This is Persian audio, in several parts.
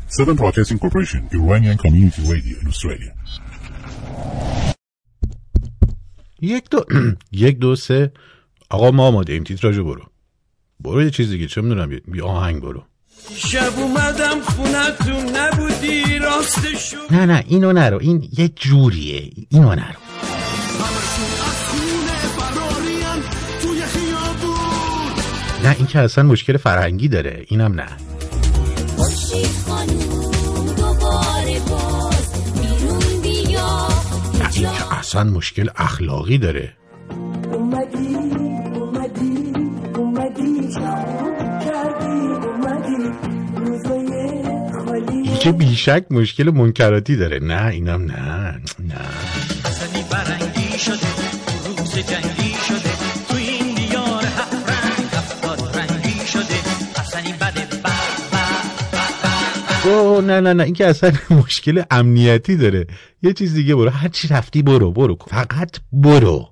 Southern Broadcasting Corporation, Iranian Community Radio in Australia. 1 2 3 آقا ما آماده ایم. تیتراژو برو یه چیز دیگه، چه میدونم، یه آهنگ برو. شب اومدم خونتون نبودی راستشو. نه اینو نرو، این یه جوریه، اینو نرو. نه این که اصلا مشکل فرهنگی داره، اینم نه. این که اصلا مشکل اخلاقی داره. این که بیشک مشکل منکراتی داره. نه اینم نه. اصلی برنگی شده روز جنگی شده تو این دیار هفت رنگ هفتاد رنگی شده اصلی بده نه این که اصلا مشکل امنیتی داره. یه چیز دیگه برو، هر چی رفتی برو فقط برو.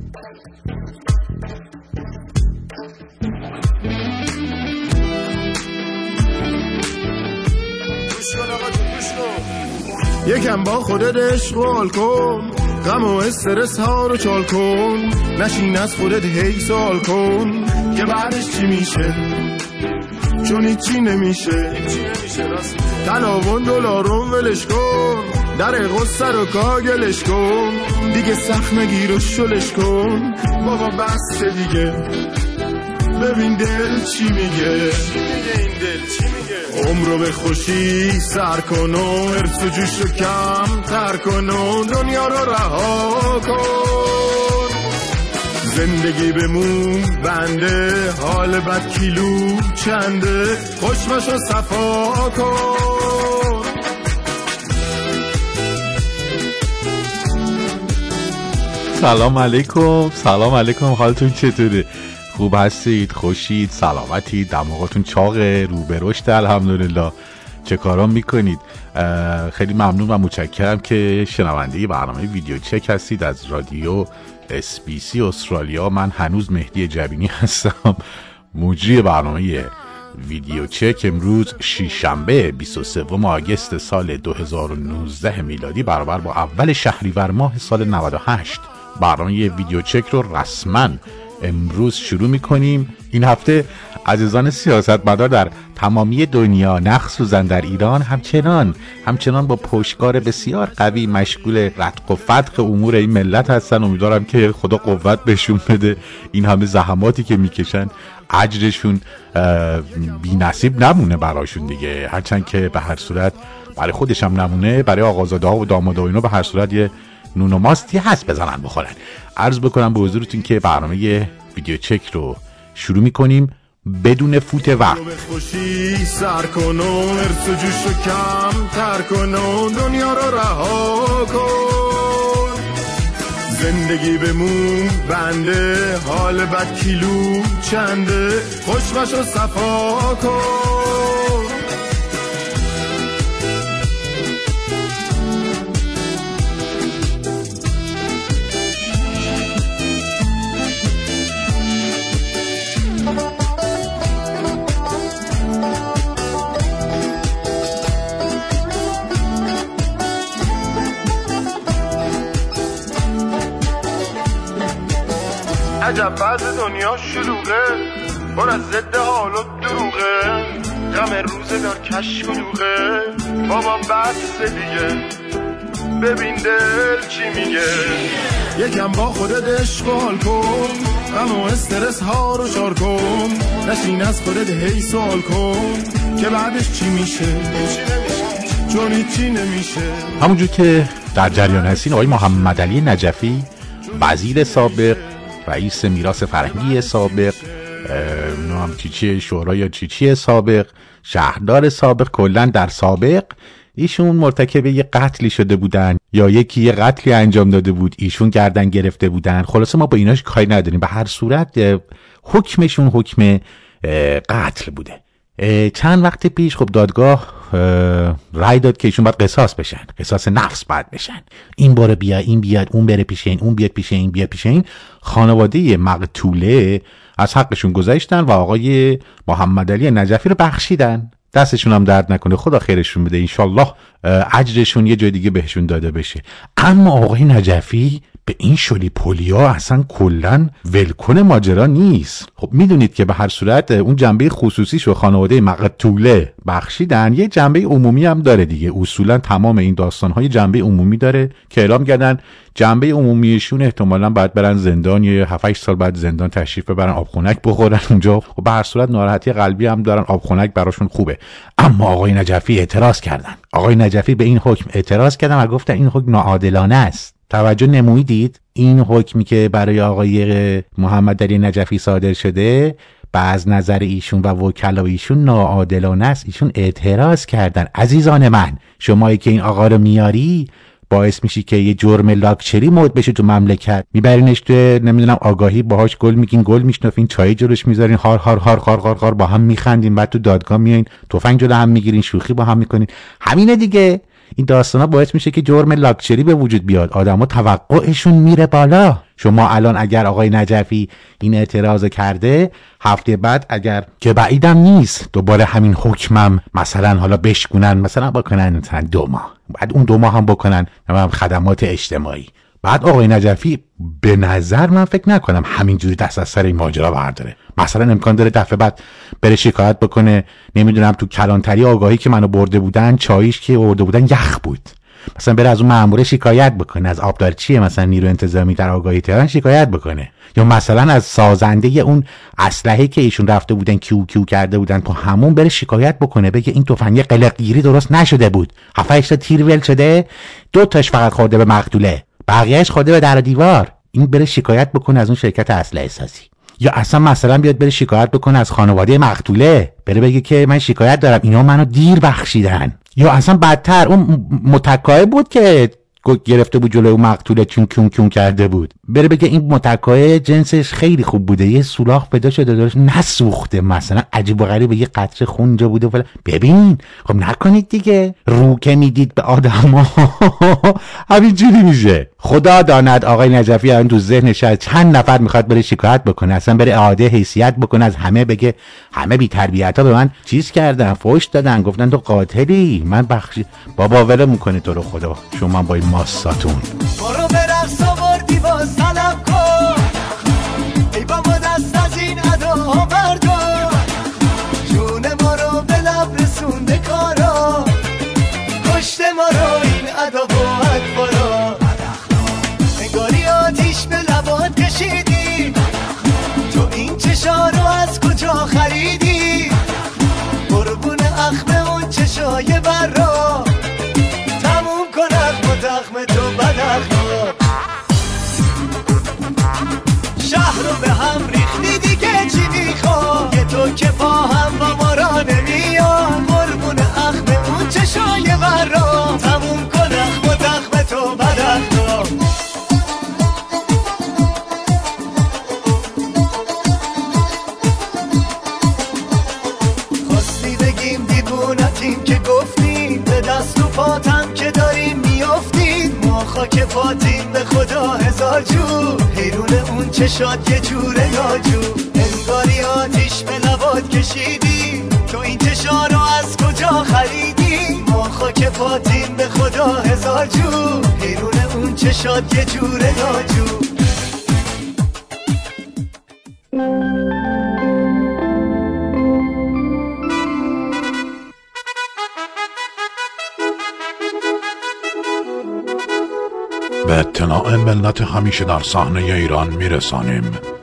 یکم با خودت اشغال کن، غم و استرس ها رو چال کن، نشین از خودت هی سوال کن که بعدش چی میشه، چون هیچی نمیشه. تلاون دلارون ولش کن، در غصه رو کاگلش کن، دیگه سخت نگیر و شلش کن. بابا بس دیگه، ببین دل چی میگه، این دل چی میگه. عمرو به خوشی سر کن و ارث و جوش رو کم تر کن و دنیا رو رها کن. زندگی بمون بنده، حال بد کیلو چنده، خوشمش رو صفا کن. سلام علیکم، حالتون چطوره؟ خوب هستید؟ خوشید؟ سلامتید؟ دماغتون چاقه؟ رو به رشد الحمدلله؟ چه کارا میکنید؟ خیلی ممنون و متشکرم که شنونده برنامه ویدیو چک هستید از رادیو SBC استرالیا. من هنوز مهدی جبینی هستم، مجری برنامه ویدیو چک. امروز شنبه 23 آگوست سال 2019 میلادی برابر با اول شهریور ماه سال 98. برنامه ویدیو چک رو رسما امروز شروع میکنیم. این هفته عزیزان سیاستمدار در تمامی دنیا، مخصوصا در ایران، همچنان با پشتکار بسیار قوی مشغول رتق و فتق امور این ملت هستن. امیدوارم که خدا قوت بهشون بده. این همه زحماتی که میکشن اجرشون بی نصیب نمونه براشون دیگه، هرچند که به هر صورت برای خودش هم نمونه، برای آقازاده‌ها و دامادها و اینا به هر صورت یه نون و ماستی هست بزنن بخورن. عرض بکنم به حضورتون که برنامه ویدیو چک رو شروع میکنیم بدون فوت وقت. خوشی سر کن و ارث و جوش رو کم تر کن و دنیا رو رها کن. زندگی بمون بنده، حال بد کیلو چنده، خوشمش رو صفا کن. عجب بعد دنیا شلوغه، پر از ضد حال و دروغه، غم روزگار کشک و دوغه. بابا بس دیگه، ببین دل چی میگه. یکم با خودت اشغال کن، غم و استرس ها رو شار کن، نشین از خودت هی سوال کن که بعدش چی میشه، چون هیچی نمیشه. همونجور که در جریان هستین، آقای محمد علی نجفی، وزیر سابق، رئیس میراث فرهنگی سابق، نام چیچی شورا یا چیچی سابق، شهردار سابق، کلا در سابق ایشون مرتکب یه قتلی شده بودن یا یکی یه قتلی انجام داده بود، ایشون گردن گرفته بودن. خلاصه ما با ایناش کاری نداریم، به هر صورت حکمشون حکم قتل بوده. چند وقت پیش خب دادگاه رای داد که ایشون باید قصاص بشن، قصاص نفس باید بشن. این باره بیا، این بیاد، اون بره پیش این، اون بیاد پیش این، بیاد پیش این. خانواده مقتوله از حقشون گذشتن و آقای محمد علی نجفی رو بخشیدن. دستشون هم درد نکنه، خدا خیرشون بده، انشالله اجرشون یه جای دیگه بهشون داده بشه. اما آقای نجفی به این شلی پولیا اصلا کلن ولکن ماجرا نیست. خب میدونید که به هر صورت اون جنبه خصوصیش و خانواده مقتوله بخشیدن، یه جنبه عمومی هم داره دیگه. اصولا تمام این داستان‌های جنبه عمومی داره که اعلام کردن جنبه عمومیشون احتمالاً باید برن زندان یا 7-8 سال بعد زندان تشریف ببرن، آبخونک بخورن اونجا. و به هر صورت ناراحتی قلبی هم دارن، آبخونک براشون خوبه. اما آقای نجفی اعتراض کردن. آقای نجفی به این حکم اعتراض کردن و گفتن این حکم ناعادلانه است. توجه نمودید؟ این حکمی که برای آقای محمد علی نجفی صادر شده از نظر ایشون و وکلا ایشون ناعادلانه است. ایشون اعتراض کردن. عزیزان من، شمایی که این آقا رو میاری باعث میشی که یه جرم لاکچری مد بشه تو مملکت، میبرینش تو نمیدونم آگاهی، باهاش گل میگین، گل میشنفین، چای جلوش میذارین، هار هار هار هار هار هار با هم میخندین، بعد تو دادگاه میایین تفنگ جلو هم میگیرین، شوخی با هم میکنین. همینه دیگه. این داستانا باعث میشه که جرم لاکچری به وجود بیاد، آدما توقعشون میره بالا. شما الان اگر آقای نجفی این اعتراض کرده، هفته بعد اگر که بعیدم نیست دوباره همین حکمم مثلا حالا بشکنن، مثلا بکنن مثلا 2 ماه، بعد اون 2 ماه هم بکنن خدمات اجتماعی. بعد آقای نجفی به نظر من فکر نکنم همینجوری دست از سر این ماجرا برداره. مثلا امکان داره دفعه بعد بره شکایت بکنه، نمیدونم تو کلانتری آگاهی که منو برده بودن، چاییش که برده بودن یخ بود، مثلا بره از اون مأمور شکایت بکنه، از آبدارچی مثلا نیرو انتظامی در آگاهی تهران شکایت بکنه، یا مثلا از سازنده اون اسلحه که ایشون رفته بودن کیو کیو کرده بودن تو همون بره شکایت بکنه، بگه این تفنگ قلقگیری درست نشده بود، 7-8 تا تیر ول شده، 2 تاش فقط خورده به مقتوله، بقیه‌اش خورده به در و دیوار. این بره شکایت بکنه از اون شرکت اسلحه سازی. یا اصلا مثلا بیاد بره شکایت بکنه از خانواده مقتوله، بره بگه که من شکایت دارم، اینا منو دیر بخشیدن. یا اصلا بدتر اون متکای بود که گرفته بود جلوی مقتوله کیون کرده بود، بره بگه این متکای جنسش خیلی خوب بوده، یه سولاخ پیدا شده دارش نسوخته، مثلا عجیب و غریب یه قطره خون اونجا بوده فلان. ببین خب نکنید دیگه، رو که میدید به آدما همین جوری میشه. خدا داند آقای نجفی الان تو ذهنش چند نفر میخواد بره شکایت بکنه، اصلا بره اعاده حیثیت بکنه از همه، بگه همه بی تربیت‌ها به من چیز کردن، فحش دادن، گفتن تو قاتلی، من بخشی. بابا ول میکنه تو رو خدا، شما با این ماساتون برو برقص آوردی باز طلب کن، ای بابا دست از این اداها بردار، جون ما رو به لب رسونده کارا، کشته ما رو این ادا و اکبارا، انگاری آتیش به لبات کشیدی، تو این چشا رو از کجا خریدی، قربون اخم اون چشای برا، تموم کن اخم و دخم تو بدخم، شهر رو به هم ریختی دیگه چی میخواد، یه تو که پا هم با ما را نمیاد، قربون اخم اون چشای برا، تموم کن اخم و دخم تو بدخم. خواستی بگیم دیوونتیم که گفتیم، به دست و پاتم که داریم میافتیم، ما خاک پاتیم به خدا هزار جور، حیرون اون چشات یه جوره ناجور، انگاری آتیش به لبات کشیدی، تو این چشا رو از کجا خریدی، ما خاک پاتیم به خدا هزار جور، حیرون اون چشات یه جوره ناجور. به اطلاع ملت همیشه در صحنه ایران میرسانیم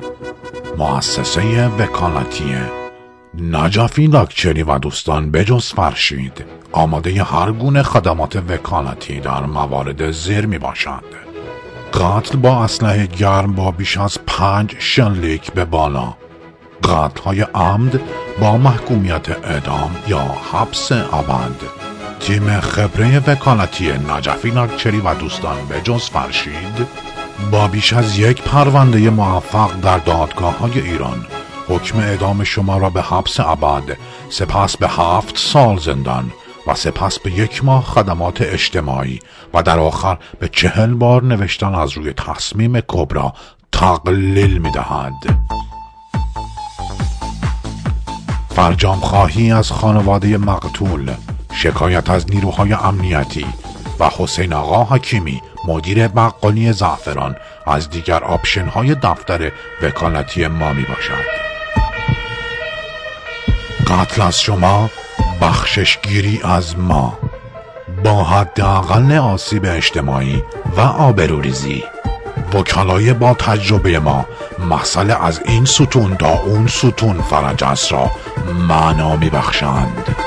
مؤسسه وکالتی نجفی لاکچری و دوستان بجز فرشید آماده هر گونه خدمات وکالتی در موارد زیر می باشند: قتل با اسلحه گرم با بیش از 5 شلیک به بالا، قتل های عمد با محکومیت اعدام یا حبس ابد. تیم خبره وکالتی نجفی لاکچری و دوستان بجز فرشید با بیش از 1 پرونده موفق در دادگاه های ایران حکم اعدام شما را به حبس ابد، سپس به 7 سال زندان و سپس به 1 ماه خدمات اجتماعی و در آخر به 40 بار نوشتن از روی تصمیم کبرا تقلیل می دهد. فرجام خواهی از خانواده مقتول، شکایت از نیروهای امنیتی و حسین آقا حکیمی مدیر بقالی زعفران از دیگر آپشن‌های دفتر وکالتی ما می باشد. قتل از شما، بخششگیری از ما، با حداقل آسیب اجتماعی و آبروریزی. وکلای با تجربه ما مسئله از این ستون تا اون ستون فرجست را معنا می بخشند.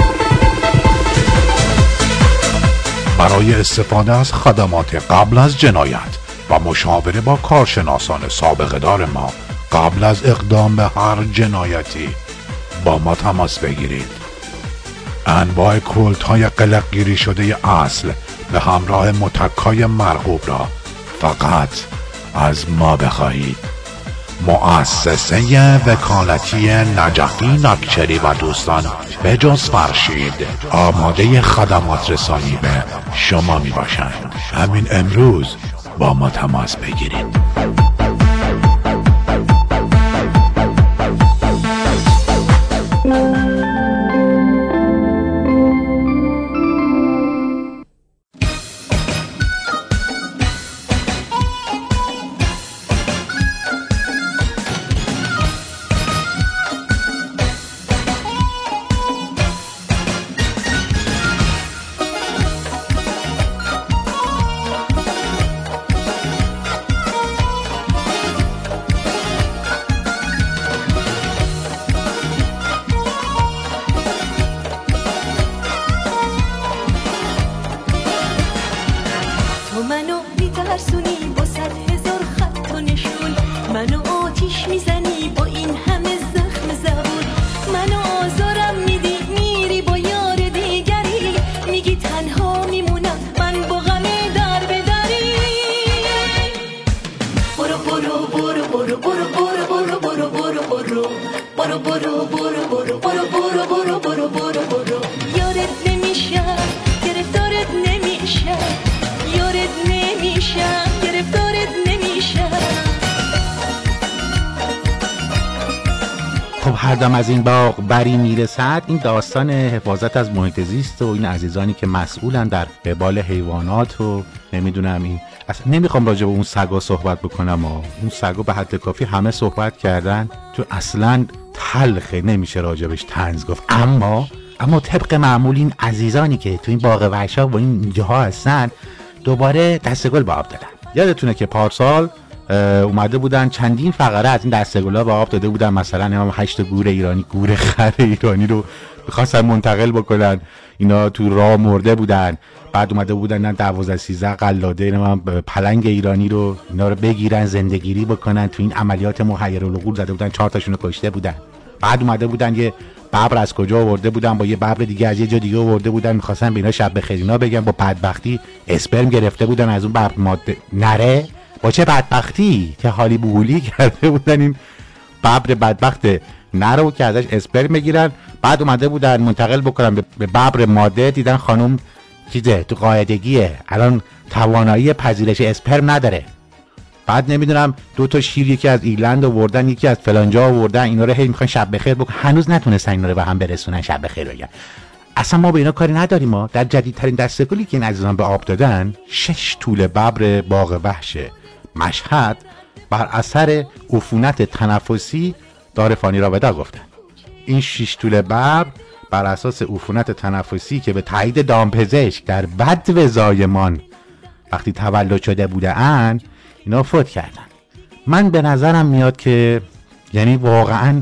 برای استفاده از خدمات قبل از جنایت و مشاوره با کارشناسان سابقه دار ما قبل از اقدام به هر جنایتی با ما تماس بگیرید. انواع کلت های قلقگیری شده اصل به همراه متکای مرغوب را فقط از ما بخواهید. مؤسسه وکالتی نجفی ناکچری و دوستان به جز فرشید آماده خدمات رسانی به شما می باشند. همین امروز با ما تماس بگیرید. خب هر دم از این باغ بری میرسد. این داستان حفاظت از محیط زیست و این عزیزانی که مسئولن در قبال حیوانات و نمیدونم این اصلا نمیخوام راجع به اون سگا صحبت بکنم. اون سگا به حد کافی همه صحبت کردن، تو اصلا تلخه، نمیشه راجبش طنز گفت. اما طبق معمول این عزیزانی که تو این باغ وحشا و این جاها هستن دوباره دستگل به آب دادن. یادتونه که پارسال اومده بودن چندین فقره از این دستگل‌ها به آب داده بودن، مثلا 8 گور ایرانی، گور خر ایرانی رو می‌خواستن منتقل بکنن، اینا تو راه مرده بودن. بعد اومده بودن 12-13 قلاده پلنگ ایرانی رو اینا رو بگیرن زندگیری بکنن، تو این عملیات محیرالعقول زده بودن، 4 تاشون رو کشته بودن. بعد اومده بودن یه ببر از کجا آورده بودن با یه ببر دیگه از یه جا دیگه آورده بودن، می‌خواستن به اینا شب بخیر اینا بگن، با بدبختی اسپرم گرفته بودن از اون ببر ماده نره. با چه بدبختی که حالی بولی کرده بودن این ببر بدبخت نرو که ازش اسپرم بگیرن. بعد اومده بودن منتقل بکنن به ببر ماده، دیدن خانم چیزه تو قاعدگیه، الان توانایی پذیرش اسپرم نداره. بعد نمیدونم 2 تا شیر یکی از ایرلند آوردن یکی از فلانجا آوردن، اینا رو هی میخوان شب بخیر بکنن، هنوز نتونستن اینا رو به هم برسونن شب بخیر بگن. اصلا ما به اینا کاری نداریم. ما در جدیدترین دستگلی که این عزیزان به آب دادن 6 توله ببر باغ وحش مشهد بر اثر عفونت تنفسی دار فانی را ودا گفتن. این 6 توله ببر بر اساس عفونت تنفسی که به تایید دامپزشک در بدو زایمان وقتی تولد شده بودن اینا فوت کردن. من به نظرم میاد که یعنی واقعا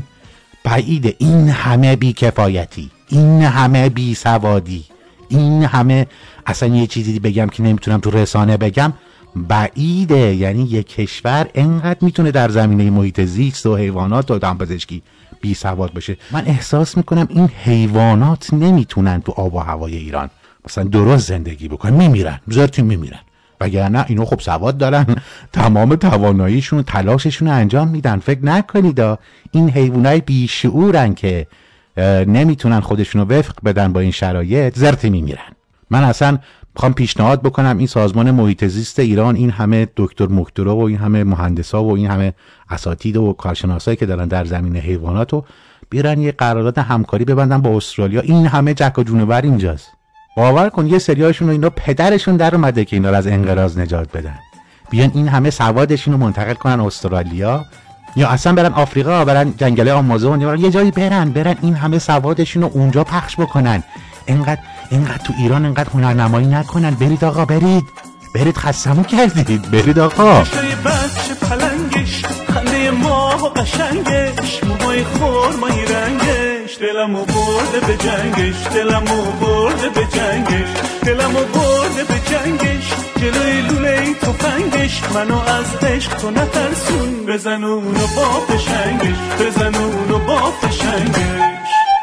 بعید این همه بیکفایتی، این همه بیسوادی، این همه اصلا یه چیزی بگم که نمیتونم تو رسانه بگم، بعیده. یعنی یک کشور اینقدر میتونه در زمینه محیط زیست و حیوانات و دامپزشکی بی سواد باشه. من احساس میکنم این حیوانات نمیتونن تو آب و هوای ایران مثلا درست زندگی بکنن، میمیرن، زرتون میمیرن. وگرنه اینو خب سواد دارن، تمام تواناییشون و تلاششون رو انجام میدن. فکر نکنید این حیوانای بی شعورن که نمیتونن خودشونو وفق بدن با این شرایط، زرت میمیرن. من اصلا میخوام پیشنهاد بکنم این سازمان محیط زیست ایران، این همه دکتر مکترا و این همه مهندسا و این همه اساتید و کارشناسایی که دارن در زمینه حیوانات رو بیارن یه قرارداد همکاری ببندن با استرالیا. این همه جک و جونور اینجاست. باور کن یه سریاشون و اینا پدرشون در اومده که اینا رو از انقراض نجات بدن. بیان این همه سوادشون رو منتقل کنن استرالیا یا اصلا برن آفریقا، برن جنگل آمازون، یا یه جایی برن این همه سوادشون رو اونجا پخش بکنن. اینقدر تو ایران اینقدر هنرنمایی نکنن. برید آقا، برید خستمون کردید. برید آقا. شای بچه پلنگش، خنده ماه و قشنگش، موهای خرمایی رنگش، دلمو برده به جنگش، دلمو برده به جنگش، دلمو برده به جنگش، جلوی لوله تفنگش، منو از عشق تو نترسون، بزن اونو با فشنگش، بزن اونو با فشنگش.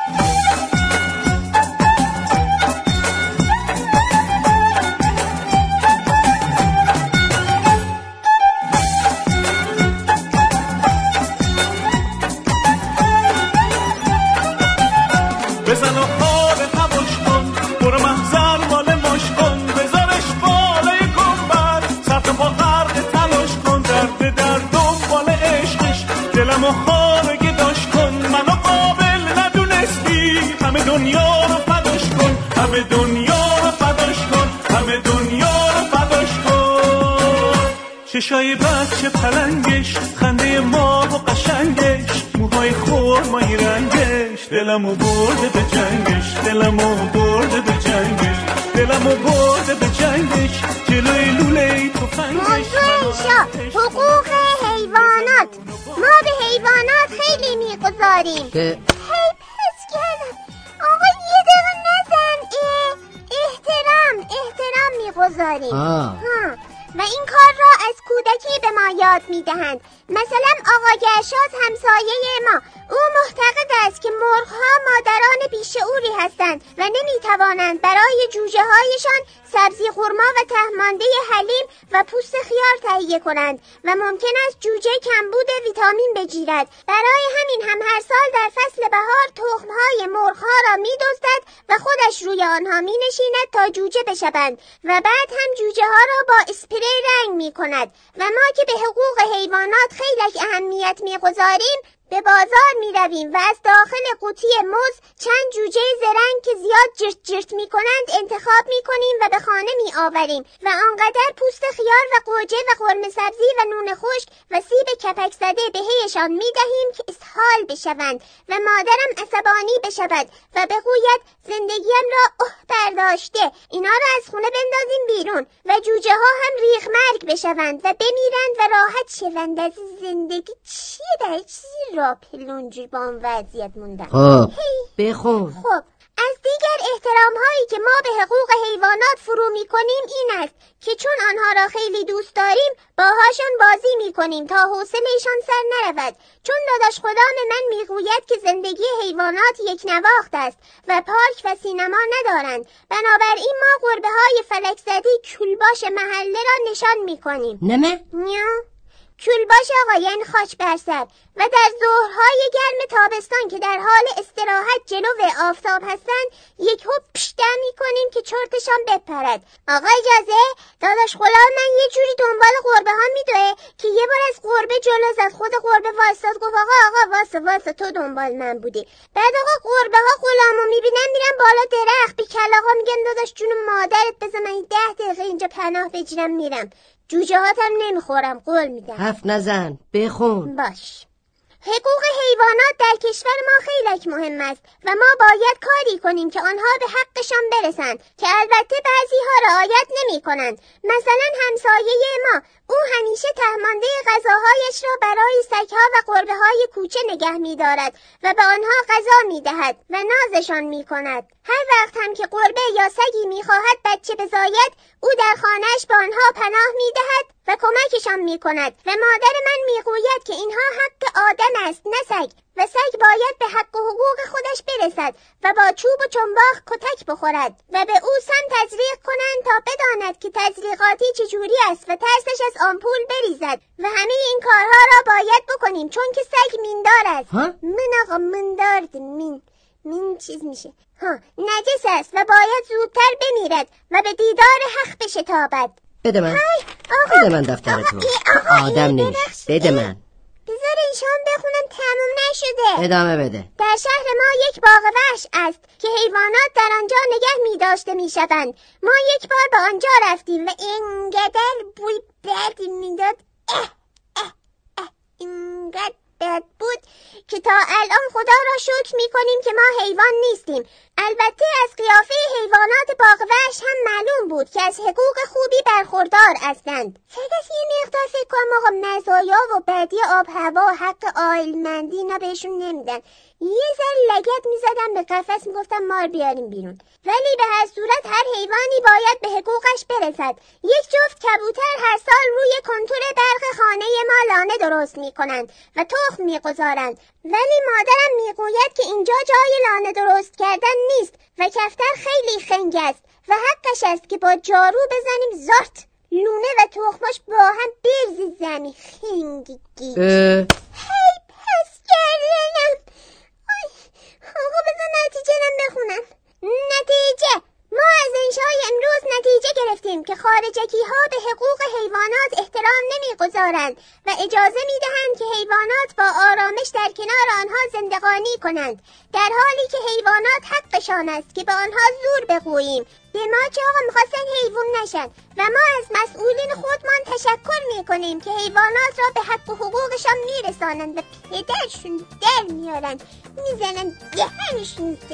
بزن و حال هواش کن، برو محضر مال ماش کن، بذارش بالای گنبر، صرف با غرق تلاش کن، در دنبال عشقش، دلم و خار گداش کن، منو قابل ندونستی، همه دنیا رو فداش کن، همه دنیا رو فداش کن، همه دنیا رو فداش کن. چشای بچه پلنگش، خنده ماه و قشنگش، موهای خرمایی رنگش، دلمو برده به جنگش، دلمو برده به جنگش، دلمو برده به جنگش، جلوی لوله تفنگش. موضوع حقوق حیوانات. ما به حیوانات خیلی میگذاریم. هی پس کردم آقا یه دقیقه نزن. احترام میگذاریم. و این کار را از کودکی به ما یاد میدهند. مثلا آقا گرشاس همسایه ما، او معتقد است که مرغ‌ها مادران بیشعوری هستند و نمیتوانند برای جوجه هایشان سبزی خرما و تهمانده حلیم و پوست خیار تهیه کنند و ممکن است جوجه کمبود ویتامین بگیرد. برای همین هم هر سال در فصل بهار تخم‌های مرغ‌ها را می‌دزدد و خودش روی آنها می‌نشیند تا جوجه بشوند و بعد هم جوجه ها را با اسپری رنگ می‌کند. و ما که به حقوق حیوانات خیلی اهمیت می‌گذاریم، به بازار می رویم و از داخل قوطی موز چند جوجه زرنگ که زیاد جرت می کنند انتخاب می کنیم و به خانه می آوریم و آنقدر پوست خیار و گوجه و قرمه سبزی و نون خشک و سیب کپک زده بهشان می دهیم که اسهال بشوند و مادرم عصبانی بشود و بگوید زندگیم را برداشته، اینا را از خونه بندازیم بیرون و جوجه ها هم ریغ مرگ بشوند و بمیرند و راحت شوند از زندگی. چیه در چیزی را پلونجی با اون وضعیت موندم. بخون. خب از دیگر احترام هایی که ما به حقوق حیوانات فرو می کنیم این است که چون آنها را خیلی دوست داریم باهاشان بازی می کنیم تا حوصله‌شان سر نرود. چون داداش خدام من می گوید که زندگی حیوانات یک نواخت است و پارک و سینما ندارند، بنابراین ما گربه های فلک زدی کولباش محله را نشان می کنیم. نه کولباش آقا یعنی خاک بر سر. و در ظهرهای گرم تابستان که در حال استراحت جلو آفتاب هستند یک هوب پشتم میکنیم که چرتشان بپرد. آقا اجازه؟ داداش غلام من یه جوری دنبال گربه ها میدوه که یه بار از گربه جلو زد، خود گربه وایساد گفت آقا واسه تو دنبال من بودی. بعد آقا گربه ها غلامو میبینن میرن بالا درخت بی کلاغا میگن داداش جون مادرت بذار من 10 دقیقه اینجا پناه بگیرم میرم. جوجه هاتم نمیخورم قول میدم. حرف نزن، بخون. باش. حقوق حیوانات در کشور ما خیلی مهم است و ما باید کاری کنیم که آنها به حقشان برسند که البته بعضی‌ها رعایت نمی‌کنند. مثلا همسایه ما، او همیشه تهمانده غذاهایش را برای سگ‌ها و گربه‌های کوچه نگه می‌دارد و به آنها غذا می‌دهد و نازشان می‌کند. هر وقت هم که گربه یا سگی می‌خواهد بچه بزاید، او در خانه‌اش به آنها پناه می‌دهد و کمکشان می‌کند و مادر من می‌گوید که اینها حق آدم است نه سگ و سگ باید به حق و حقوق خودش برسد و با چوب و چنباق کتک بخورد و به او سم تزریق کنند تا بداند که تزریقاتی چجوری است و ترسش از آمپول بریزد و همه این کارها را باید بکنیم چون که سگ میندار است. من آقا مندارد این چیز میشه نجس است و باید زودتر بمیرد و به دیدار حق بشتابد. بده من. بده من دفتر تو. آدم نیست. بده من. بذار ایشان بخونم، تموم نشده. ادامه بده. در شهر ما یک باغ وحش است که حیوانات در آنجا نگه می داشته می شوند. ما یک بار به آنجا رفتیم و اینقدر بوی بد میداد، اینقدر بد بود که تا الان خدا را شکر می کنیم که ما حیوان نیستیم. البته از قیافه حیوانات باغ وحش هم معلوم بود که از حقوق خوبی برخوردار هستند. فقط یه مقدار فکر کنم آقا مزایا و بدی آب هوا و حق عائلمندی اینا بهشون نمیدن. یه ذره لگد میزدم به قفس میگفتم مار بیاریم بیرون. ولی به هر صورت هر حیوانی باید به حقوقش برسد. یک جفت کبوتر هر سال روی کنتور برق خانه ما لانه درست میکنند و تخم میگذارند، ولی مادرم میگوید که اینجا جای لانه درست کردن نیست و کفتر خیلی خنگ است و حقش است که با جارو بزنیم زارت لونه و تخماش با هم برزی زمین. خنگی گیج. هی پس کردنم. آقا بذار نتیجه نم بخونم. نتیجه: ما از انشای امروز نتیجه گرفتیم که خارجکی ها به حقوق حیوانات احترام نمیگذارند و اجازه میدهند که حیوانات با آرامش در کنار آنها زندگانی کنند، در حالی که حیوانات حقشان است که به آنها زور بگوییم. به ما چه آقا میخواستن حیوان نشن و ما از مسئولین خودمان تشکر میکنیم که حیوانات را به حق و حقوقشان میرسانند و پدرشون در میارن میزنن دهنشون ده.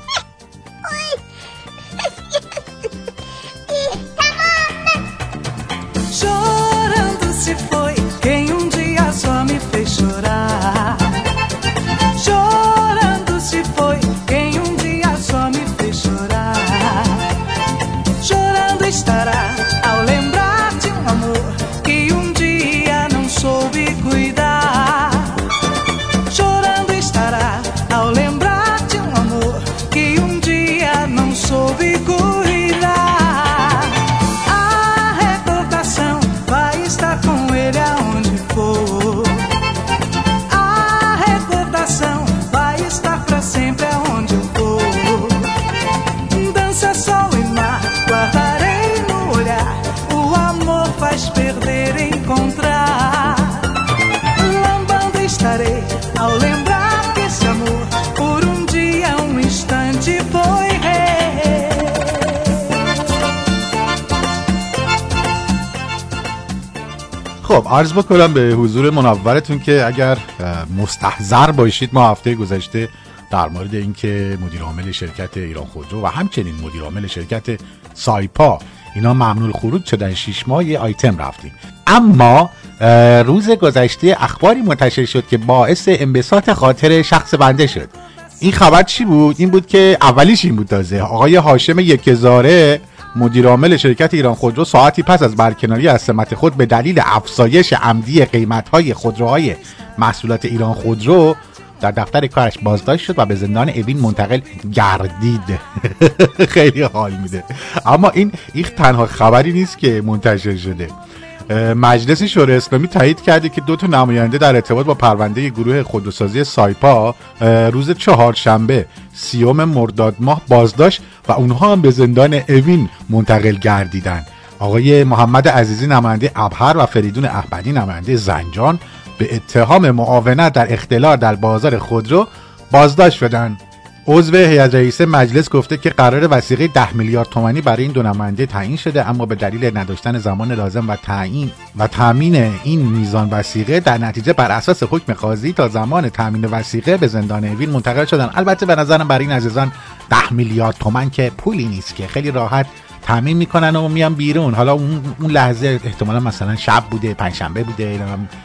Chorando se foi quem dia só me fez chorar. Chorando se foi quem dia só me fez chorar. Chorando estará ao lembrar de amor que dia não soube cuidar. Chorando estará ao lembrar de amor que dia não soube cuidar. A recordação vai estar com ele aonde for. A recordação vai estar pra sempre aonde eu for. Dança, sol e mar, guardarei no olhar. O amor faz perder e encontrar. Lambando estarei ao lembrar que esse amor por dia, instante foi خب عرض بکنم به حضور منورتون که اگر مستحضر باشید ما هفته گذشته در مورد اینکه مدیر عامل شرکت ایران خودرو و همچنین مدیر عامل شرکت سایپا اینا ممنوع خروج شدن 6 ماه یه آیتم رفتیم. اما روز گذشته اخباری منتشر شد که باعث انبساط خاطر شخص بنده شد. این خبر چی بود؟ این بود که اولیش این بود تازه آقای هاشم یکهزاره مدیر عامل شرکت ایران خودرو ساعتی پس از برکناری از سمت خود به دلیل افزایش عمدی قیمت‌های خودروهای محصولات ایران خودرو در دفتر کارش بازداشت شد و به زندان اوین منتقل گردید. خیلی حال میده. اما این تنها خبری نیست که منتشر شده. مجلس شورای اسلامی تایید کرده که 2 نماینده در ارتباط با پرونده گروه خودروسازی سایپا روز چهارشنبه 30 مرداد ماه بازداشت و اونها هم به زندان اوین منتقل گردیدن. آقای محمد عزیزی نماینده ابهر و فریدون احمدی نماینده زنجان به اتهام معاونت در اختلال در بازار خودرو بازداشت شدند. عضو هیئت رئیسه مجلس گفته که قرار وثیقه 10 میلیارد تومانی برای این 2 نماینده تعیین شده، اما به دلیل نداشتن زمان لازم و تامین این میزان وثیقه در نتیجه بر اساس حکم قاضی تا زمان تامین وثیقه به زندان اوین منتقل شدن. البته به نظرم برای این عزیزان 10 میلیارد تومان که پولی نیست که خیلی راحت تامین میکنن و میان بیرون. حالا اون لحظه احتمالاً مثلا شب بوده، پنجشنبه بوده،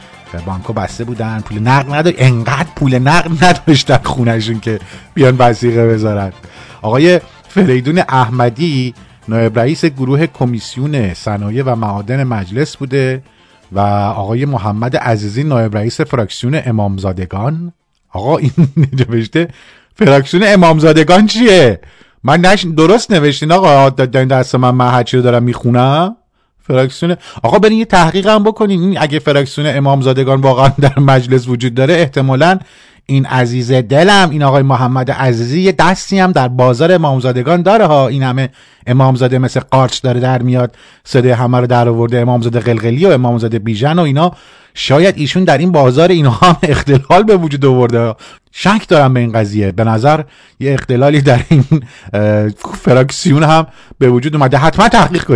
بانکو بسته بودن، پول نقد نداشت، انقدر پول نقد نداشتن خونهشون که بیان وثیقه بذارن. آقای فریدون احمدی نایب رئیس گروه کمیسیون صنایع و معادن مجلس بوده و آقای محمد عزیزی نایب رئیس فراکسیون امامزادگان. آقا این نوشته فراکسیون امامزادگان چیه؟ من درست نوشتین آقا؟ دست من هرچی رو دارم میخونم. فراکسیون آقا برین یه تحقیق هم بکنین. اگه فراکسیون امامزادگان واقعا در مجلس وجود داره احتمالاً این عزیز دلم، این آقای محمد عزیزی یه دستی هم در بازار امامزادگان داره ها. این همه امامزاده مثل قارچ داره در میاد، صدای همه رو در آورده، امامزاده قلقلی و امامزاده بیژن و اینا. شاید ایشون در این بازار اینا هم اختلال به وجود آورده. شک دارم به این قضیه. به نظر یه اختلالی در این فراکسیون هم به وجود اومده. حتما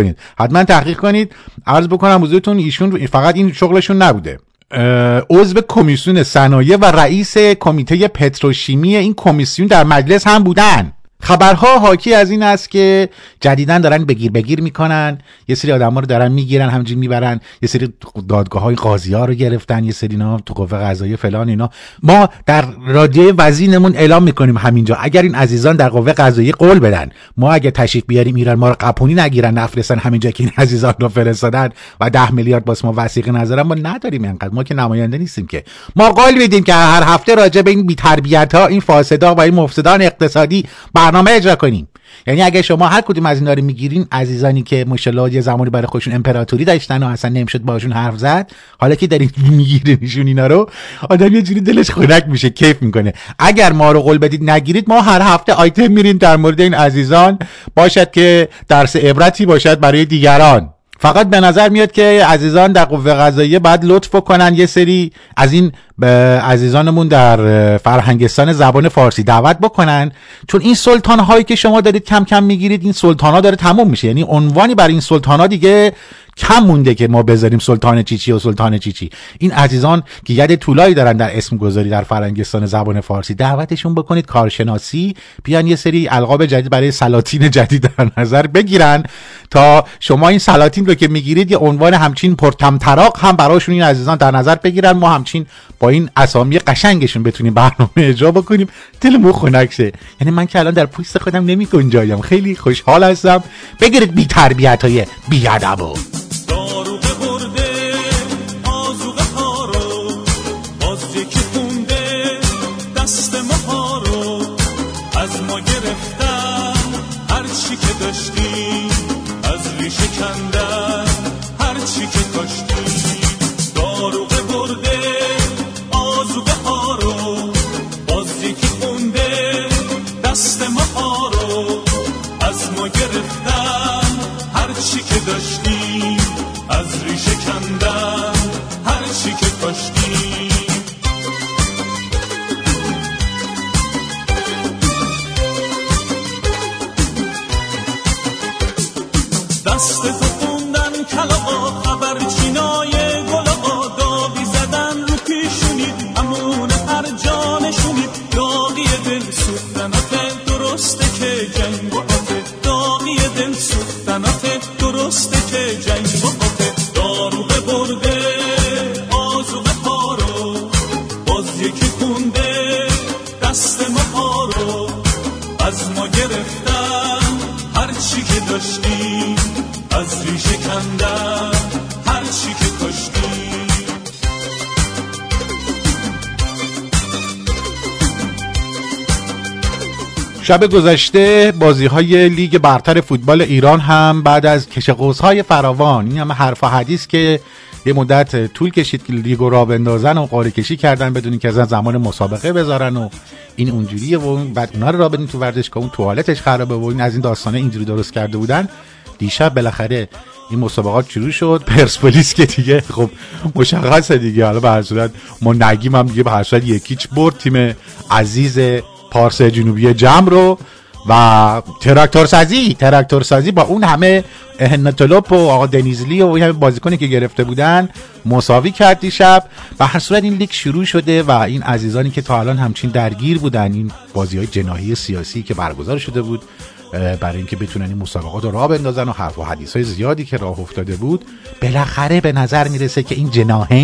تحقیق کنید. عرض بکنم حضورتون ایشون فقط این شغلشون نبوده، عضو کمیسیون صنایع و رئیس کمیته پتروشیمی این کمیسیون در مجلس هم بودن. خبرها حاکی از این است که جدیداً دارن بگیر میکنن، یه سری آدما رو دارن میگیرن همینجوری میبرن، یه سری دادگاه‌های قاضی‌ها رو گرفتن، یه سری اینا تو قوه قضاییه فلان اینا. ما در رادیو وزینمون اعلام میکنیم همینجا اگر این عزیزان در قوه قضاییه قول بدن ما اگه تشریف بیاریم ایران ما رو قپونی نگیرن نفرستن همینجا که این عزیزان رو فرستادن و 10 میلیارد باز ما وثیقه نظرم ما نداریم. اینقدر ما که نماینده نیستیم که ما قول بدیم که هر هفته راجع به این بی‌تربیت‌ها، این فاسدا و این مفسدان اقتصادی برنامه اجرا کنیم. یعنی اگه شما هر کدوم از اینا رو میگیرین، عزیزانی که ماشاءالله یه زمانی برای خودشون امپراتوری داشتن و اصلا نمیشد باشون حرف زد، حالا که دارین میگیرینشون اینا رو، آدم یه جوری دلش خنک میشه، کیف میکنه. اگر ما رو قول بدید نگیرید، ما هر هفته آیتم میریم در مورد این عزیزان، باشد که درس عبرتی باشد برای دیگران. فقط به نظر میاد که عزیزان در قوه قضاییه باید لطف کنن یه سری از این عزیزانمون در فرهنگستان زبان فارسی دعوت بکنن، چون این سلطان هایی که شما دارید کم کم میگیرید، این سلطان ها داره تموم میشه. یعنی عنوانی برای این سلطان ها دیگه کم مونده که ما بذاریم سلطان چیچی و سلطان چیچی. این عزیزان که ید طولایی دارن در اسم گذاری در فرهنگستان زبان فارسی، دعوتشون بکنید کارشناسی، بیان یه سری القاب جدید برای سلاطین جدید در نظر بگیرن تا شما این سلاطین رو که میگیرید یه عنوان همچین پرطمطراق هم براشون این عزیزان در نظر بگیرن، ما همچین با این اسامی قشنگشون بتونیم برنامه اجرا بکنیم. دلمون خنک شه. یعنی من که الان در پوست خودم نمیگنجایم، خیلی خوشحال هستم. بگیرید بی تربیتای بی ادبو. شب گذشته بازی‌های لیگ برتر فوتبال ایران هم بعد از کشقوس‌های فراوان، این هم حرف و حدیث که یه مدت طول کشید که لیگو را بندازن و قاره کشی کردن بدون اینکه از زمان مسابقه بذارن و این اونجوریه و بعد اونا رو را بدین تو ورزشگاه، اون توالتش خرابه و این از این داستانه اینجوری درست کرده بودن. دیشب بالاخره این مسابقات شروع شد. پرسپولیس که دیگه خب مشخصه دیگه، حالا به هر صورت ما نگیم هم دیگه به هر صورت یکیچ برد تیم عزیز پارس جنوبی جمع رو و تراکتور سازی با اون همه اهنتلوپ و آقا دنیزلی و این همه بازیکنی که گرفته بودن مساوی کرد دیشب. به هر صورت این لیگ شروع شده و این عزیزانی که تا الان همچین درگیر بودن این بازی‌های جناحی سیاسی که برگزار شده بود برای اینکه بتونن این مسابقات رو راه بندازن و حرف و حدیث‌های زیادی که راه افتاده بود، بالاخره به نظر میرسه که این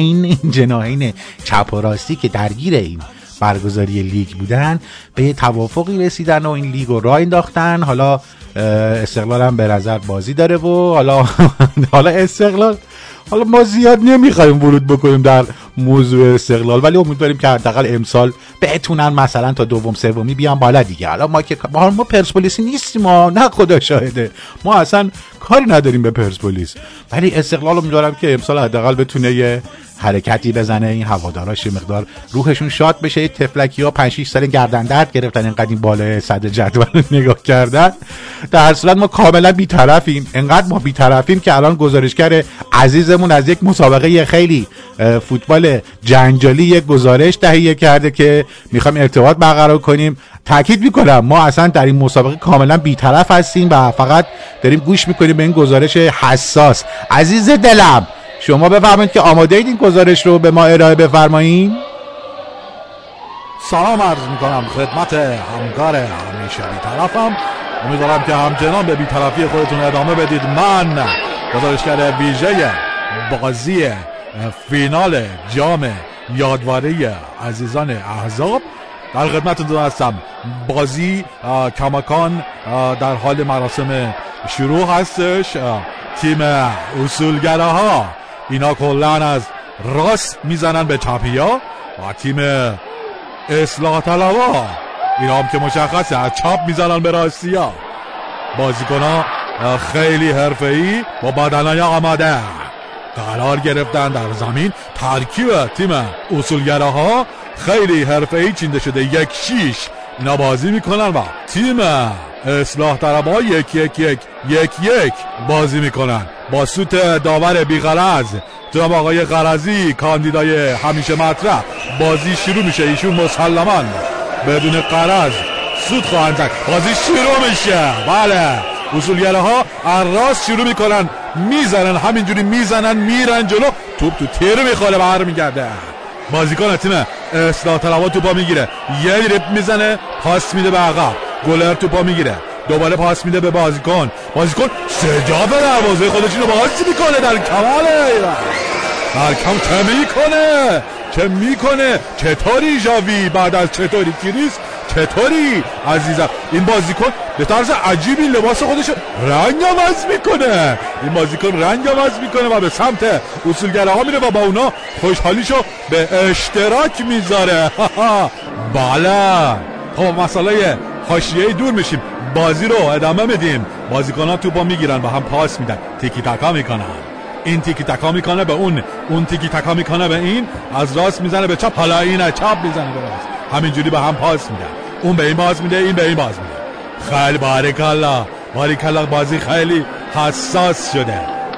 جناحین چپ و راستی که درگیر این برگزاری لیگ بودن به توافقی رسیدن و این لیگ رو راه انداختن. حالا استقلال هم به نظر بازی داره و حالا استقلال، حالا ما زیاد نمیخوایم ورود بکنیم در موضوع استقلال، ولی امیدواریم که حداقل امسال بتونن مثلا تا دوم سومی بیان بالا دیگه. حالا ما که ما پرسپولیسی نیستیم، ما نه خدا شاهده، ما اصلا کاری نداریم به پرسپولیس، ولی استقلال رو می‌دارم که امسال حداقل بتونه یه حرکتی بزنه، این هواداراش مقدار روحشون شاد بشه. تفلکی‌ها 5-6 سال گردن درد گرفتن اینقدر این بالای صدر جدول رو نگاه کردن. در صورت ما کاملا بی‌طرفیم، انقدر ما بی‌طرفیم که الان گزارشگر عزیزمون از یک مسابقه خیلی فوتبال جنجالی یک گزارش تهیه کرده که می‌خوایم ارتباط برقرار کنیم. تاکید می‌کنم ما اصلا در این مسابقه کاملا بی‌طرف هستیم و فقط داریم گوش می‌کنیم به این گزارش حساس. عزیز دلم شما بفرمایید که آماده اید این گزارش رو به ما ارائه بفرمایید. سلام عرض میکنم خدمت همکار همیشه بی‌طرفم. امیدوارم که همچنان به بی‌طرفی خودتون ادامه بدید. من گزارشگر ویژه بازی فینال جام یادواری عزیزان احزاب در خدمتتون هستم. بازی کماکان در حال مراسم شروع هستش. تیم اصولگراها اینا کلن از راست میزنن به چپیا و تیم اصلاح طلبا اینا هم که مشخصه از چپ میزنن به راستیا. بازیکن‌ها خیلی حرفه‌ای با بدنای آماده قرار گرفتن در زمین. ترکیب تیم اصولگراها خیلی حرفه‌ای چینده شده. 1-6 اینا بازی میکنن و تیم اصلاح طلبها 1-1 بازی میکنن با سوت داور بی‌غرض جناب آقای غرضی، کاندیدای همیشه مطرح. بازی شروع میشه، ایشون مسلماً بدون غرض سوت خواهند زد. بازی شروع میشه. بله اصولگراها از راست شروع میکنن، میزنن، همینجوری میزنن، میرن جلو، توپ تو تیر میخوره برمیگرده. بازیکن تیم اصلاح طلبها توپا میگیره، یه ریپ میزنه، پاس میده به عقب، گلر توپا میگیره، دوباره پاس میده به بازیکن سجاب دروازه خودش رو باز میکنه در کماله در کم چه میکنه چطوری ژاوی بعد از چطوری کریس چطوری عزیزم. این بازیکن به طرز عجیبی لباس خودش رنگ عوض میکنه. این بازیکن رنگ عوض میکنه و به سمت اصولگراها میره و با اونا خوشحالیشو به اشتراک میذاره. بله خب مسئله حاشیه‌ای دور میشیم، بازی رو ادامه میدیم. بازیکن‌ها توپو میگیرن و هم پاس میدن، تیکی تاکا میکنن. این تیکی تاکا میکنه به اون تیکی تاکا میکنه به این، از راست میزنه به چپ، حالا این چپ میزنه به راست، همینجوری به هم پاس میدن. اون به این باز میده، این به این باز میده. خیلی باریکالله بازی خیلی حساس شده.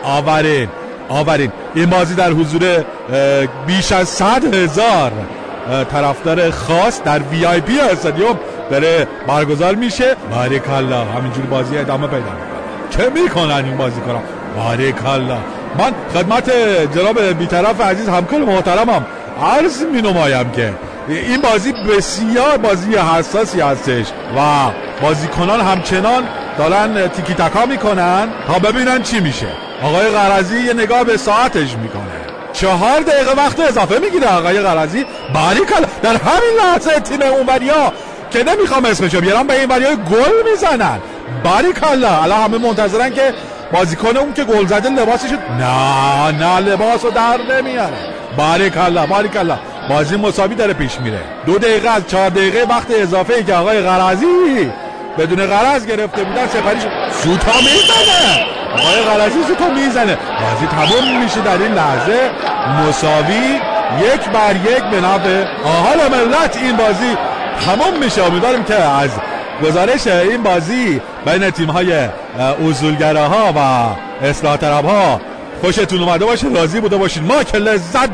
آورین این بازی در حضور بیش از 100,000 طرفدار خاص در VIP استادیوم داره برگزار میشه. باریکالله همینجوری بازی ادامه پیدا میکنه. چه میکنن این بازیکن‌ها؟ باریکالله. من خدمت جناب بی‌طرف عزیز همکار محترمم عرض مینمایم که این بازی بسیار بازی حساسی هستش و بازیکنان همچنان دارن تیکی تاکا میکنن تا ببینن چی میشه. آقای غرضی یه نگاه به ساعتش میکنه، 4 دقیقه وقت اضافه میگیره آقای غرضی. باریکالله در همین لحظه تیم اونوریا که نمیخوام اسمشو بیارم به این وریای گل میزنن. باریکالله. الان همه منتظرن که بازیکن اون که گل زده لباسشو نه لباسو در نمیاره. باریکالله. بازی مساوی داره پیش میره. 2 دقیقه از 4 دقیقه وقت اضافه ای که آقای غرضی بدون غرض گرفته بودن سپری سوتا میزنه. آقای غرضی سوتا میزنه. بازی تموم میشه در این لحظه مساوی 1-1 به نفع اهالی ملت. این بازی تمام میشه. امیدوارم که از گزارش این بازی بین تیم‌های اصولگراها و اصلاح طلبها خوشتون اومده باشه، راضی بوده باشین. ما که لذت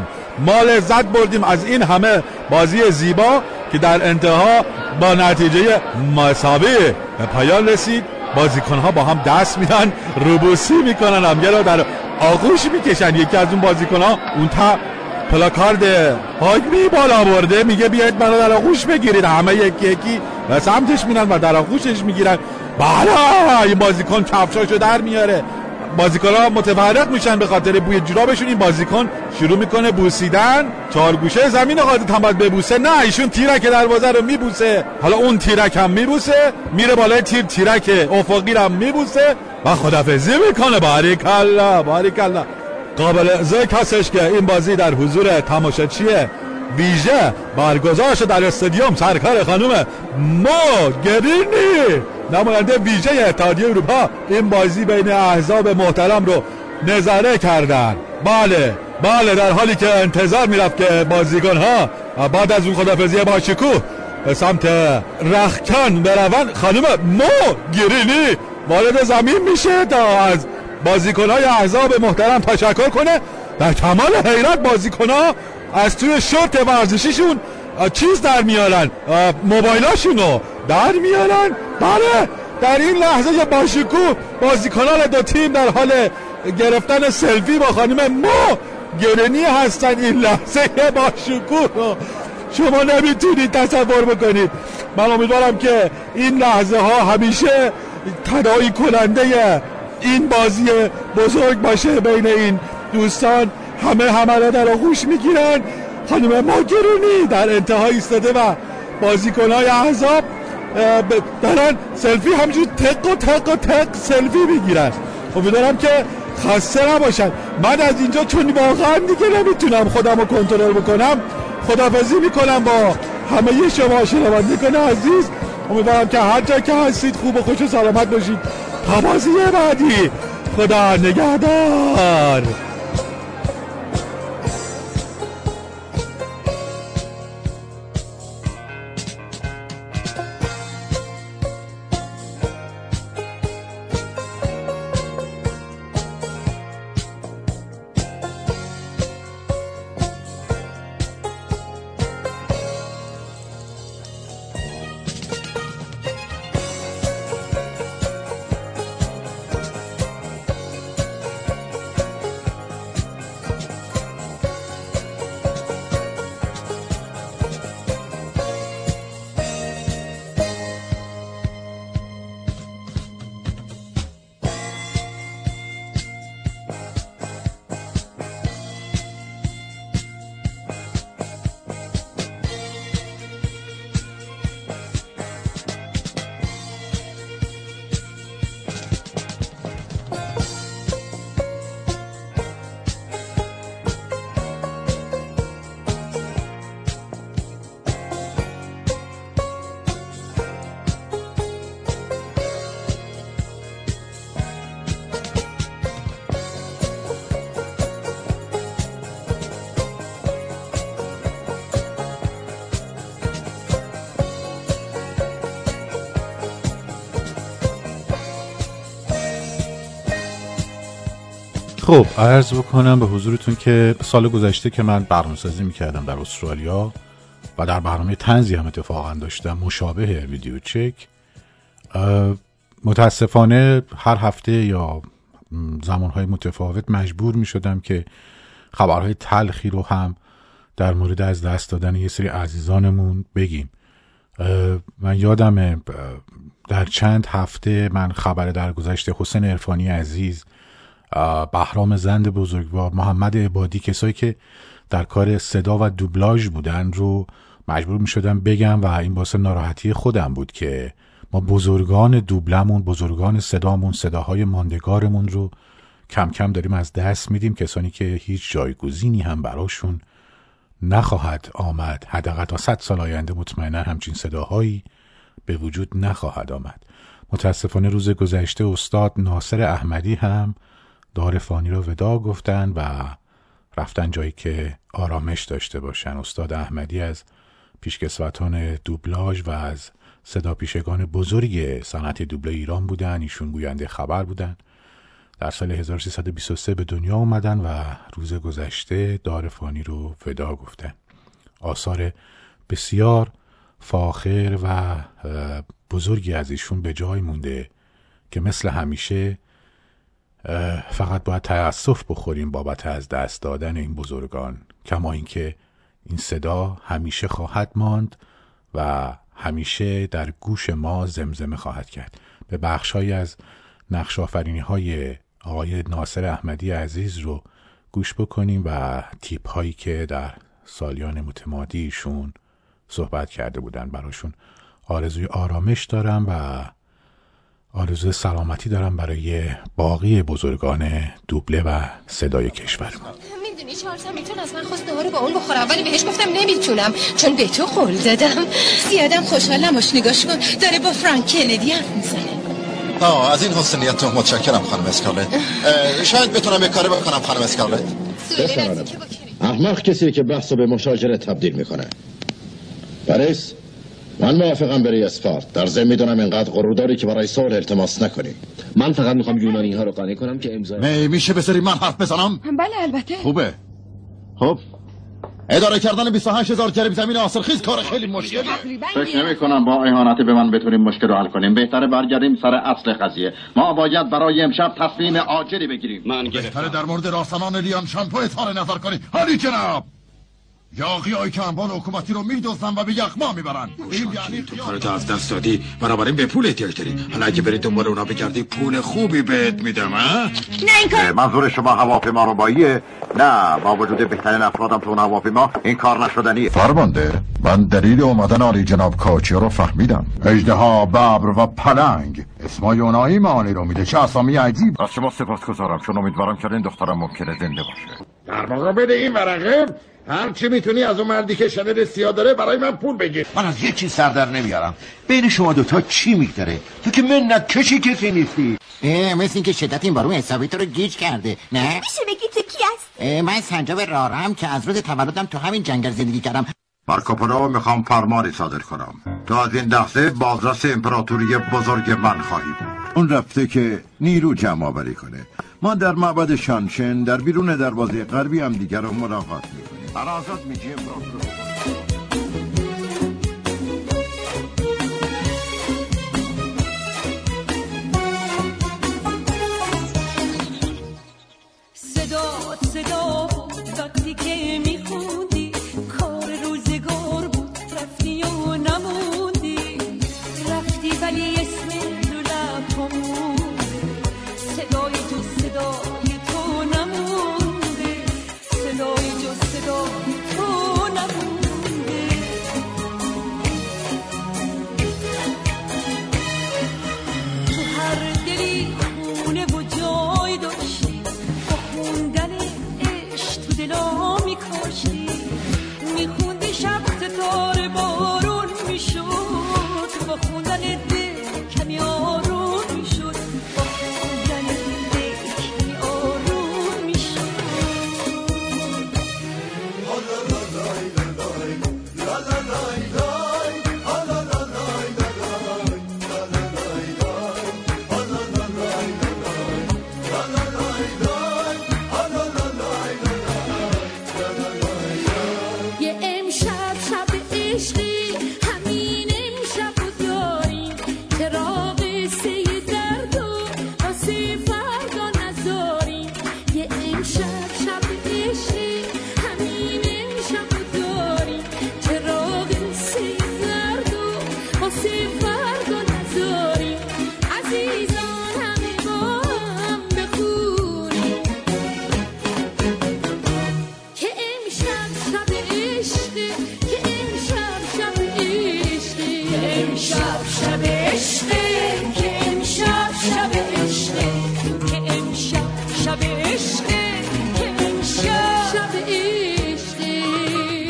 بردیم از این همه بازی زیبا که در انتها با نتیجه مساوی به پایان رسید. بازیکن‌ها با هم دست میدن، روبوسی میکنن، همگه را در آغوش میکشن. یکی از اون بازیکن‌ها اون پلاکارد هاگمی بالا برده، میگه بیاید منو در آغوش بگیرید. همه یکی و سمتش میرن و در آغوشش میگیرن. بالا این بازیکن کفشاشو در میاره. بازیکن‌ها متفرق میشن به خاطر بوی جورابشون. این بازیکن شروع میکنه بوسیدن. 4 گوشه زمین قاعدتاً باید ببوسه، نه ایشون تیرک دروازه رو میبوسه. حالا اون تیرک هم میبوسه، میره بالای تیرک افقی رو میبوسه و خدافظی میکنه. باریکالله. قابل ذکر هستش که این بازی در حضور تماشاچی ویژه برگزار شد در استادیوم سرکار خانم موگرینی نماینده ویژه اتحادیه اروپا این بازی بین احزاب محترم رو نظاره کردن. بله در حالی که انتظار میرفت که بازیکن ها بعد از اون خدافزی با شکوه به سمت رختکن بروند، خانم موگرینی وارد زمین میشه تا از بازیکن‌های احزاب محترم تشکر کنه. در کمال حیرت بازیکن‌ها از توی شورت ورزشیشون چیز در میارن، موبایلاشونو در میارن. بله در این لحظه باشکوه بازیکنان دو تیم در حال گرفتن سلفی با خانم موگرینی هستن. این لحظه باشکوه رو شما نمیتونید تصور بکنید. من امیدوارم که این لحظه ها همیشه تداعی کننده این بازی بزرگ باشه بین این دوستان. همه را در آغوش میگیرن. خانم موگرینی در انتها ایستاده و بازیکنهای احزاب دارن سلفی همجور تق سلفی میگیرن. امیدوارم که خسته نباشن. من از اینجا چون واقعا دیگه نمیتونم خودم رو کنترل بکنم خداحافظی میکنم با همه شما شنوندگان عزیز. امیدوارم که هر جا که هستید خوب و خوش و سلامت باشید تا بازی بعدی. خدا نگهدار. خب عرض بکنم به حضورتون که سال گذشته که من برنامه‌سازی میکردم در استرالیا و در برنامه طنزی هم اتفاقا داشتم مشابه ویدیو چک، متاسفانه هر هفته یا زمانهای متفاوت مجبور میشدم که خبرهای تلخی رو هم در مورد از دست دادن یه سری عزیزانمون بگیم. من یادمه در چند هفته من خبر درگذشت حسین عرفانی عزیز، بهرام زند بزرگوار، محمد عبادی، کسایی که در کار صدا و دوبلاژ بودن رو مجبور می شدم بگم و این باعث ناراحتی خودم بود که ما بزرگان دوبلمون، بزرگان صدامون، صداهای ماندگارمون رو کم کم داریم از دست میدیم. کسانی که هیچ جایگزینی هم براشون نخواهد آمد، حداقل تا 100 سال آینده مطمئنا همچین صداهایی به وجود نخواهد آمد. متاسفانه روز گذشته استاد ناصر احمدی هم دار فانی رو ودا گفتن و رفتن جایی که آرامش داشته باشن. استاد احمدی از پیشکسوتان دوبلاژ و از صدا پیشگان بزرگ صنعت دوبله ایران بودن. ایشون گوینده خبر بودن. در سال 1323 به دنیا اومدن و روز گذشته دار فانی رو ودا گفتن. آثار بسیار فاخر و بزرگی از ایشون به جای مونده که مثل همیشه فقط باید تأسف بخوریم بابت از دست دادن این بزرگان، کما اینکه این صدا همیشه خواهد ماند و همیشه در گوش ما زمزمه خواهد کرد. به بخش‌هایی از نقش آفرینی‌های آقای ناصر احمدی عزیز رو گوش بکنیم و تیپ‌هایی که در سالیان متمادیشون صحبت کرده بودن. براشون آرزوی آرامش دارم و آرزوی سلامتی دارم برای باقی بزرگان دوبله و صدای کشورمون. نمیدونی 4 تا میتون از من خواست نهارو با اون بخورم ولی بهش گفتم نمیتونم چون به تو قول دادم. زیادم خوشحال نباش، نگاش کن داره با فرانک کندی حرف میزنه. از این حسنیتتون متشکرم خانم اسکارلت. شاید بتونم یک کاری بکنم خانم اسکارلت. احمق کسی که بحثو به مشاجره تبدیل میکنه. پاریس من موافقم بری اسپارت. در ضمن میدونم اینقدر غرور داری که برای صلح التماس نکنی. من فقط میخوام یونانی ها رو قانع کنم که امضا میشه بذاری من حرف بزنم؟ بله البته. خوبه. خب اداره کردن 28000 جریب زمین حاصلخیز کار خیلی مشکلیه. فکر نمی‌کنم با اهانت به من بتونیم مشکل رو حل کنیم. بهتره برگردیم سر اصل قضیه. ما باید برای امشب تصمیم عاجلی بگیریم. بهتره در مورد راسنان لیان شامپو اظهار نظر کنی. حالی جناب یاغی‌هایی که اموال حکومتی رو می‌دزدن و به یغما میبرن. این یعنی تو کارت از دست دادی، بنابراین به پول احتیاج داری. حالا اگه بری دنبال اونا بگردی پول خوبی بهت میدم. نه این کار منظور شما هواپیما رباییه؟ نه، با وجود بهترین افرادم تو اون هواپیما این کار نشدنیه. فرمانده من دلیل اومدن عالی جناب کاچی رو فهمیدم. اژدها، ببر و پلنگ اسمای اونایی معانی رو میده. چه اسامی عجیب. از شما سپاسگزارم چون امیدوارم که این دخترم ممکنه زنده باشه. در واقع بده این ورقه هر چی میتونی از اون مردی که شنل سیاه داره برای من پول بگیر. من از یه چیز سر در نمیارم. بین شما دوتا چی میگذره؟ تو که منت کشی کسی نیستی. مثل این که شدت این بارون حسابی تو رو گیج کرده. نه میشه بگی تو کی هست؟ من سنجاب رارم که از روز تولدم تو همین جنگل زندگی کردم. مارکوپولو میخوام فرمانی صادر کنم. تو از این لحظه بازرس امپراتوری بزرگ من خواهی بود. اون رفته که نیرو جمع آوری کنه. ما در معبد شانشن در بیرون دروازه غربی هم دیگر رو ملاقات میکنیم. برازاد میجی امپراتور. صدا وقتی که میخوندی کار روزگار بود رفتی و نموندی رفتی ولی اسم تو لبامون صدای تو نمونده صدای تو نمونده تو هر دلی خونه و جای داشتی با خوندن عشق تو دلا میکاشتی میخوندی شب ستاره بارون میشد با خوندن دل کمی آروم میشد با خوندن دل کمی آروم میشد یه امشب شب عشقی همین امشب رو داریم چراغ سه درد و واسه فردا نذاریم یه امشب شب عشقی همین امشب رو داریم چراغ سه درد و واسه فردا نذاریم عزیزان همه با هم بخونیم که امشب شب عشقی که امشب شب عشقی امشب شب عشقی که امشب شب عشقی که امشب شب عشقی که امشب شب عشقی.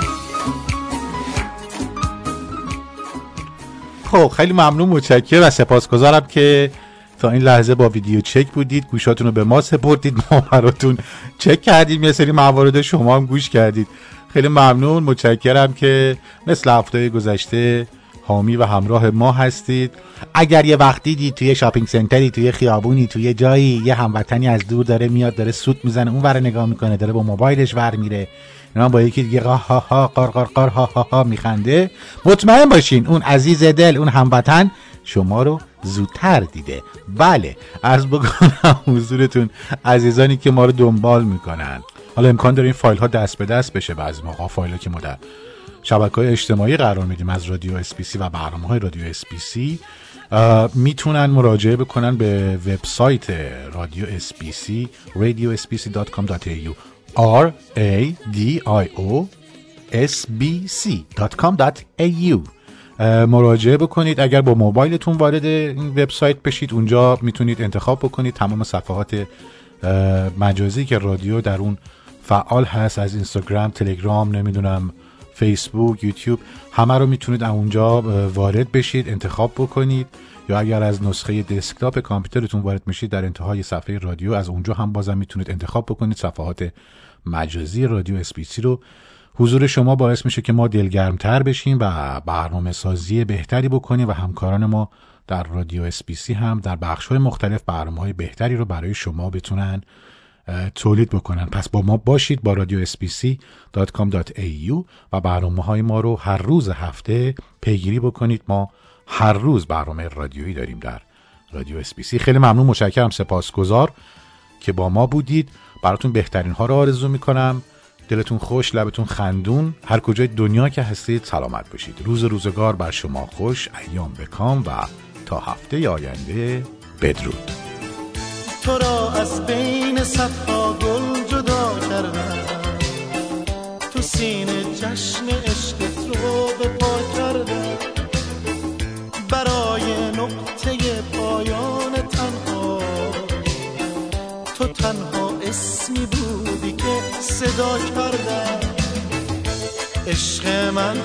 خب خیلی ممنون، متشکرم و سپاسگزارم که تا این لحظه با ویدیو چک بودید، گوشاتون رو به ما سپردید، ما براتون چک کردیم، یه سری موارد شما هم گوش کردید. خیلی ممنون، متشکرم که مثل هفته گذشته حامی و همراه ما هستید. اگر یه وقتی دید توی شاپینگ سنتری، توی خیابونی، توی جایی یه هموطنی از دور داره میاد، داره سوت میزنه، اون ور نگاه میکنه، داره با موبایلش ور میره، اینا با یکی دیگه ها ها قار قار قار ها ها ها میخنده، مطمئن باشین اون عزیز دل، اون هموطن شما رو زودتر دیده. بله، عرض بکنم حضورتون عزیزانی که ما رو دنبال میکنن. حالا امکان داره این فایل ها دست به دست بشه، بعضی موقع فایل ها که ما در شبکه‌های اجتماعی قرار میدیم از رادیو اسپیسی و برنامه‌های رادیو اسپیسی، میتونن مراجعه بکنن به وبسایت رادیو اسپیسی radiospc.com.au radiosbc.com.au مراجعه بکنید. اگر با موبایلتون وارد این وبسایت بشید، اونجا میتونید انتخاب بکنید تمام صفحات مجازی که رادیو در اون فعال هست، از اینستاگرام، تلگرام، نمیدونم فیسبوک، یوتیوب، همه رو میتونید اونجا وارد بشید، انتخاب بکنید، یا اگر از نسخه دسکتاپ کامپیوترتون وارد میشید در انتهای صفحه رادیو از اونجا هم بازم میتونید انتخاب بکنید صفحات مجازی رادیو اسپیسی رو. حضور شما باعث میشه که ما دلگرمتر بشیم و برنامه سازی بهتری بکنیم و همکاران ما در رادیو اسپیسی هم در بخش‌های مختلف برنامه‌های بهتری رو برای شما بتونن تولید بکنن. پس با ما باشید، با رادیو sbc.com.au و برنامه‌های ما رو هر روز هفته پیگیری بکنید. ما هر روز برنامه رادیویی داریم در رادیو اسپیسی. خیلی ممنون، متشکرم، سپاسگزار که با ما بودید. براتون بهترین ها رو آرزو میکنم. دلتون خوش، لبتون خندون، هر کجای دنیا که هستید سلامت باشید. روزگار بر شما خوش، ایام بکام و تا هفته آینده بدرود. تو را از بین صدها گل جدا کردم، تو سینه جشن عشقت رو به پا کردم، برای نقطه پایان تنها تو تنها اسمی بودی که صدا کردم. عشق من،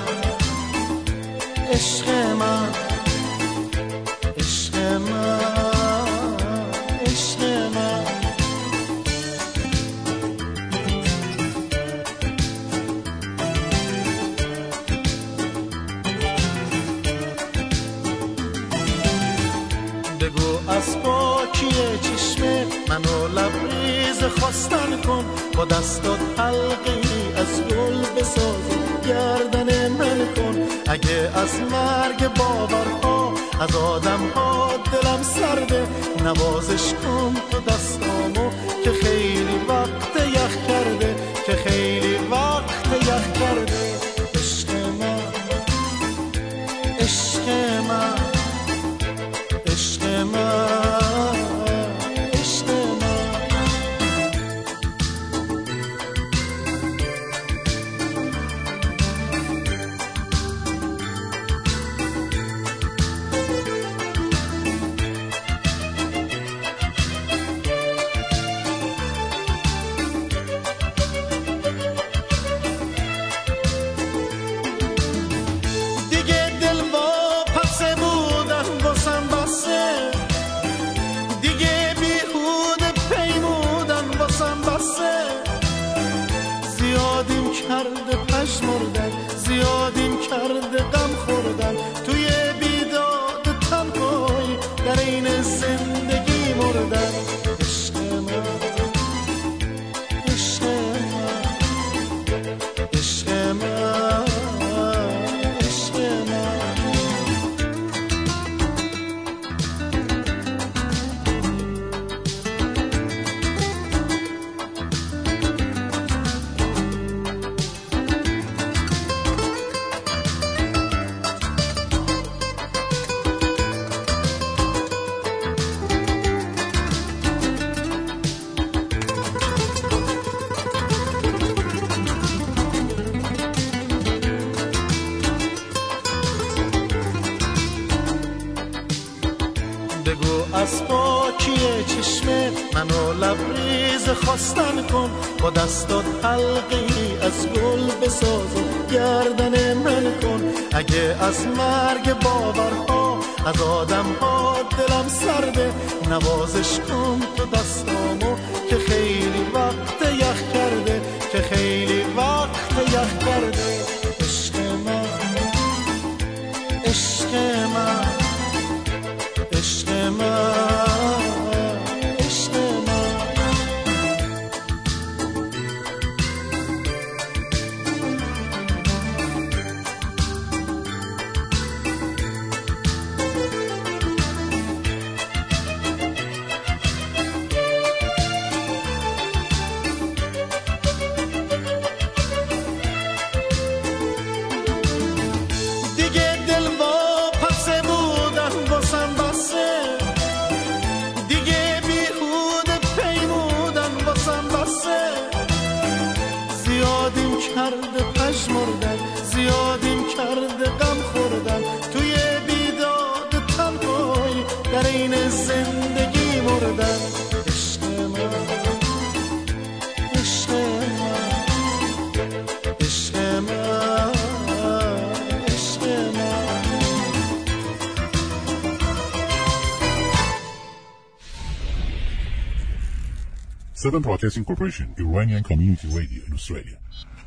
عشق من، عشق من، عشق من. بگو از پاکی چشم منو لبریز خواستن کن، با دستات حلقه ای از گل بساز گردن من کن. اگه از مرگ باورها از آدم ها دلم سرده، نوازش کن تو دستامو که خیلی وقت یخ کرده، که خیلی وقت یخ کرده. عشق من، عشق من، عشق من، عشق من. زیادیم کرده غم خوردن، توی بیداد تنهایی در این زندگی مردن. عشق من، عشق من، عشق من، عشق من. از پاکی چشم منو لبریز خواستن کن، با دستات حلقه ای از گل بساز و گردن من کن. اگه از مرگ باورها از آدم ها دلم سرده، نوازش کن تو دستامو که خیلی وقت یخ کرده، که خیلی وقت یخ کرده. عشق من، عشق من، عشق من، عشق من. دیگه دل وا پس بودن واسم بسه، دیگه بیهوده پیمودن واسم بسه. زیادیم کرده پژمردن، زیادیم کرده غم خوردن، توی بیداد تنهایی در این زندگی مردن. عشق من، عشق من، Seven Broadcasting Corporation, Iranian Community Radio in Australia.